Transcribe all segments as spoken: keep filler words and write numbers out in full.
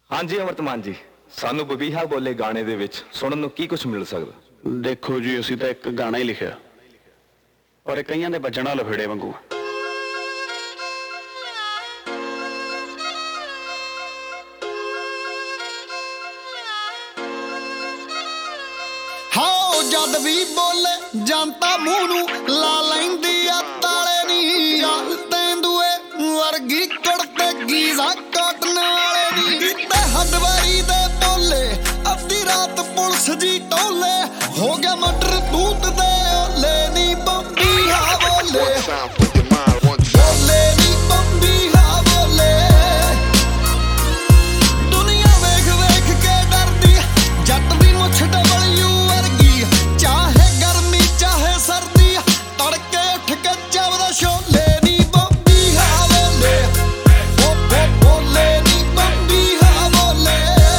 ਹਾਂਜੀ ਅਮਰਤਮਾਨ ਜੀ, ਸਾਨੂੰ ਬਬੀਹਾ ਬੋਲੇ ਗਾਣੇ ਦੇ ਵਿੱਚ ਸੁਣਨ ਨੂੰ ਕੀ ਕੁਝ ਮਿਲ ਸਕਦਾ? ਦੇਖੋ ਜੀ, ਅਸੀਂ ਤਾਂ ਇੱਕ ਗਾਣਾ ਹੀ ਲਿਖਿਆ, ਪਰ ਇਹ ਕਈਆਂ ਦੇ ਵੱਜਣਾ ਲਫੇੜੇ ਵਾਂਗੂ। ਹਾਓ ਜਦ ਵੀ ਬੋਲੇ ਜਨਤਾ ਮੂੰਹ ਨੂੰ ਲਾ ਲੈਂਦੀ ਆ ਤਾਲੇ ਨੀ। ਚੱਲ ਤੈਂਦੂਏ ਵਰਗੀ ਕੁੜਤੇ ਗੀਜ਼ਾ ਕਾਟਨ ਵਾਲੇ ਨੀ। ਤੇ ਹੱਡਵਾਰੀ ਦੇ ਬੋਲੇ ਅੱਧੀ ਰਾਤ ਪੁਲਿਸ ਜੀ ਟੋਲੇ ਹੋ ਗਿਆ ਮਟਰ ਦੂਤ ਦੇ ਓਲੇ ਨੀ। ਬੰਬੀਹਾ ਬੋਲੇ ਬੋਲੇ ਨੀ ਬੰਬੀਹਾ ਬੋਲੇ। ਦੁਨੀਆ ਵੇਖ ਵੇਖ ਕੇ ਡਰਦੀ ਜੱਟ ਦੀ ਮੁੱਛ ਡਬਲਯੂ ਵਰਗੀ। ਚਾਹੇ ਗਰਮੀ ਚਾਹੇ ਸਰਦੀ ਤੜਕੇ ਉੱਠ ਕੇ ਚੱਬਦਾ ਛੋਲੇ ਨੀ। ਬੰਬੀਹਾ ਬੋਲੇ ਬੋ ਬੋ ਬੋਲੇ ਨੀ ਬੰਬੀਹਾ ਬੋਲੇ।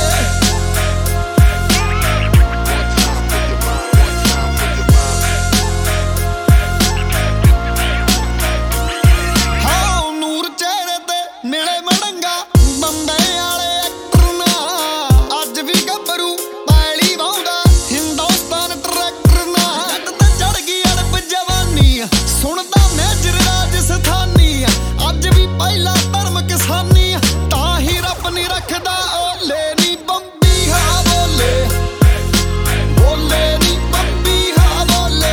ਹਾਂ ਨੂਰ ਚਿਹਰੇ ਤੇ ਮਿਲੇ ਮੜੰਗਾ ਬੰਬੇ ਵਾਲੇ ਐਕਟਰ ਨਾ। ਅੱਜ ਵੀ ਗੱਭਰੂ ਪੈਲੀ ਵਾਉਂਦਾ ਹਿੰਦੁਸਤਾਨ ਟਰੈਕਟਰ ਨਾ। ਜੱਟ ਤੇ ਚੜ ਗਈ ਅੜਪ ਜਵਾਨੀ ਸੁਣਦਾ ਮੇਜਰ ਰਾਜਸਥਾਨੀ। ਅੱਜ ਵੀ ਪਹਿਲਾ ਧਰਮ ਕਿਸਾਨੀ ਤਾਂ ਹੀ ਰੱਬ ਨੀ ਰੱਖਦਾ ਓਲੇ ਨੀ। ਬੰਬੀਹਾ ਬੋਲੇ ਬੋਲੇ ਨੀ ਬੰਬੀਹਾ ਬੋਲੇ।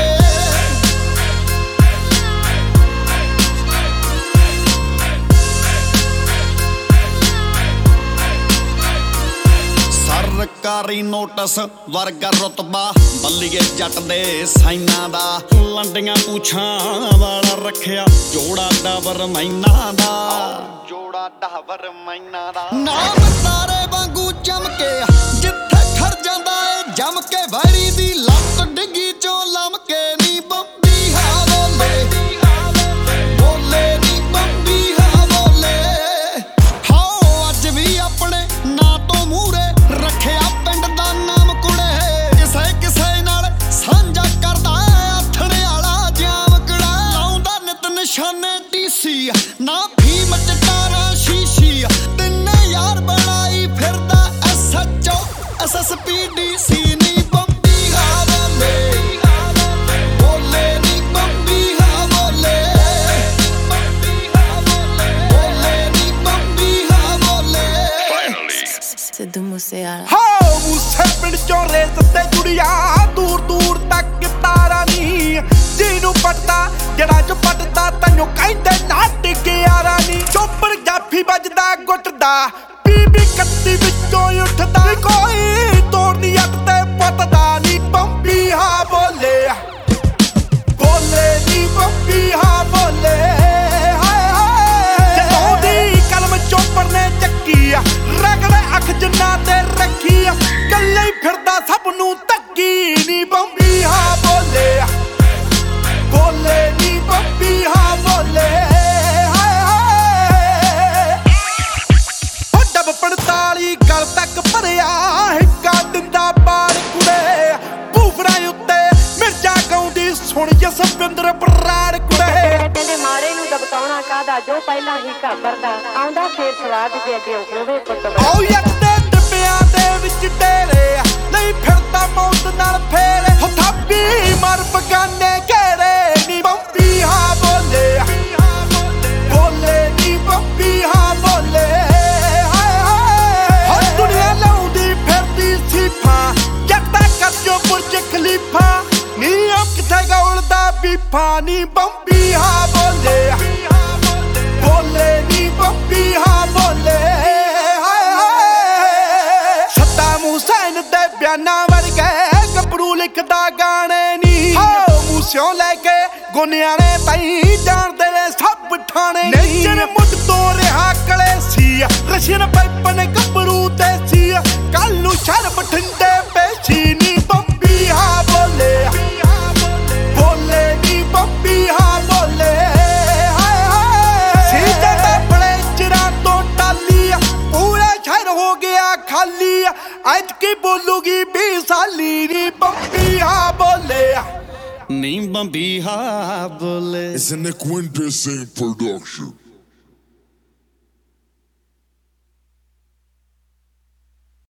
ਸਰਕਾਰੀ ਨੋਟਿਸ ਵਰਗਾ ਰੁਤਬਾ ਬੱਲੀਏ ਜੱਟ ਦੇ ਸਾਈਨਾਂ ਦਾ। ਲੰਡੀਆਂ ਪੂਛਾਂ ਵਾਲਾ ਰੱਖਿਆ ਜੋੜਾ ਡਾਬਰ ਮੈਨਾਂ ਦਾ। ਜੋੜਾ ਡਾਬਰ ਮੈਨਾਂ ਦਾ ਨਾਮ ਤਾਰੇ ਵਾਂਗੂ ਚਮਕੇ ਜਿੱਥੇ ਖੜ ਜਾਂਦਾ ਏ ਜਮ ਕੇ। ਵੈਰੀ ਦੀ ਲੱਤ ਡਿੱਗੀ ਚੋਂ ਲਮਕੇ ਨੀ। ਬੰਬੀਹਾ ਬੋਲੇ ਬੋਲੇ ਨੀ ਬੰਬੀਹਾ ਬੋਲੇ। ਹਾਓ ਅੱਜ ਵੀ ਆਪਣੇ ਨਾਂ ਤੋਂ ਮੂਹਰੇ ਰੱਖਿਆ ਪਿੰਡ ਦਾ ਨਾਮ ਕੁੜੇ। ਕਿਸੇ ਕਿਸੇ ਨਾਲ ਸਾਂਝਾ ਕਰਦਾ ਆਥਣੇ ਵਾਲਾ ਜਾਮਕੜਾ। ਲਾਉਂਦਾ ਨਿਤ ਨਿਸ਼ਾਨੇ ਡੀਸੀ ਨਾ ਫੀਮ ਚਟਾਰਾ ਸ਼ੀਸ਼ੀ। ਤਿੰਨੇ ਯਾਰ ਬਣਾਈ ਫਿਰਦਾ S H O S S P D C ਨੀ। ਬੰਬੀਹਾ ਬੋਲੇ ਬੋਲੇ ਨੀ ਬੰਬੀਹਾ ਬੋਲੇ। ਬੋਲੇ ਨੀ ਬੰਬੀਹਾ ਬੋਲੇ। ਸਿੱਧੂ ਮੂਸੇਵਾਲਾ ਹਾਓ ਮੂਸੇ ਪਿੰਡ ਚੋਂ ਰੇਸ ਤੇ ਜੁੜਿਆ ਦੂਰ ਦੂਰ ਤੱਕ ਤਾਰਾ ਨੀ। ਜਿਹਨੂੰ ਪਟਦਾ ਜਿਹੜਾ ਚ ਪਟਦਾ ਤੈਨੂੰ ਕਹਿੰਦੇ ਨਾ ਟਿਕਿਆਰਾ ਨੀ। ਚੋਪਰ ਜਾਫੀ ਵੱਜਦਾ ਗੁੱਟਦਾ ਬੀਬੀ ਕੱਤੀ ਵਿੱਚੋਂ ਉੱਠਦਾ। ਕੋਈ ਤੋੜਨੀ ਅੱਟ ਤੇ ਪੱਤਦਾ ਨੀ। ਬੰਬੀਹਾ ਬੋਲੇ ਬੋਲੇ ਨੀ ਬੰਬੀਹਾ ਬੋਲੇ। ਹਾਏ ਹਾਏ ਜਦੋਂ ਦੀ ਕਲਮ ਚੋਪਰ ਨੇ ਚੱਕੀ ਆ ਰਗੜੇ ਅੱਖ ਜਿੰਨਾ ਤੇ ਰੱਖੀ ਆ। ਕੱਲੇ ਹੀ ਫਿਰਦਾ ਸਭ ਨੂੰ ਧੱਕੀ ਨੀ। ਬੰਬੀਹਾ ਬੋਲੇ ਬੋਲੇ ਨੀ ਬੰਬੀਹਾ ਬੋਲੇ। ਹਾਏ ਹਾਏ ਉਹ ਡੱਬ ਪੰਤਾਲੀ ਗਲ ਤੱਕ ਭਰਿਆ ਹਿੱਕਾ ਦਿੰਦਾ ਬਾੜ ਕੁੜੇ। ਭੂਫੜਾਂ ਉੱਤੇ ਮਿਰਚਾਂ ਗਾਉਂਦੀ ਸੁਣ ਜਸਵਿੰਦਰ ਬਰਾੜ ਕੁੜੇ। ਕਹਿੰਦੇ ਮਾਰੇ ਨੂੰ ਦਬਕਾਉਣਾ ਕਾਹਦਾ ਜੋ ਪਹਿਲਾਂ ਹੀ ਘਾਬਰਦਾ ਆਉਂਦਾ ਫੇਰ ਸਵਾਦ ਦੇ ਅੱਗੇ ਹੋਵੇ ਪੁੱਤ। ਆਓ ਯੱਕ ਦੇ ਡੱਬਿਆਂ ਦੇ ਵਿੱਚ ਡੇਰੇ ਨਹੀਂ ਫਿਰਦਾ ਮੌਤ ਨਾਲ ਫੇਰੇ। ਥਾਪੀ ਮਰ ਬਗਾਨੇ ਘੇਰੇ ਨੀ। ਬੰਬੀਹਾ ਬੋਲੇ ਬੋਲੇ ਨੀ ਬੰਬੀਹਾ ਬੋਲੇ। ਹਾਏ ਹਾਏ ਹਰ ਦੁਨੀਆ ਲਾਉਂਦੀ ਫਿਰਦੀ ਸੀਫਾ ਜੱਟਾ ਕੱਜੋ ਬੁਰਜ ਖਲੀਫਾ ਨੀ। ਉਹ ਕਿੱਥੇ ਗੌਲਦਾ ਬੀਫਾ ਨੀ। ਬੰਬੀਹਾ ਬੋਲੇ ਬੋਲੇ ਨੀ ਬੰਬੀਹਾ ਬੋਲੇ। ਹਾਏ ਹਾਏ ਸੱਦਾਮ ਹੁਸੈਨ ਦੇ ਬਿਆਨਾਂ ਵਰਗੇ ਗੱਭਰੂ ਲਿਖਦਾ ਗਾਣੇ ਨੀ। ਹਾਓ ਮੂਸਿਓਂ ਲੈ ਕੇ ਗੋਨਿਆਣੇ ਤਾਈਂ ਜਾਣਦੇ ਨੇ ਸਭ ਠਾਣੇ। ਨੇਜਰ ਮੁੱਢ ਤੋਂ ਰਿਹਾ ਕਲੇਸੀ ਰਸ਼ੀਅਨ ਪਾਈਪਨ ਗੱਭਰੂ ਦੇਸੀ। ਕੱਲ ਨੂੰ ਸ਼ਰ ਬਠਿੰਡੇ ਪੇਸ਼ੀ ਨੀ। ਬੰਬੀਹਾ ਬੋਲੇ ਬੋਲੇ ਨੀ ਬੰਬੀਹਾ ਬੋਲੇ। ਹਾਏ ਹਾਏ ਸੀਜਾ ਦਾ ਬੜੇ ਚਿਰਾਂ ਤੋਂ ਟਾਲੀ ਪੂਰਾ ਸ਼ਹਿਰ ਹੋ ਗਿਆ ਖਾਲੀ। ਅੱਜ ਕੀ ਬੋਲੂਗੀ ਵੀਹ ਸਾਲੀ ਨੀ। ਬੰਬੀਹਾ ਬੋਲੇ ਨੀ ਬੰਬੀਹਾ ਬੋਲੇ। It's an Equindecent production.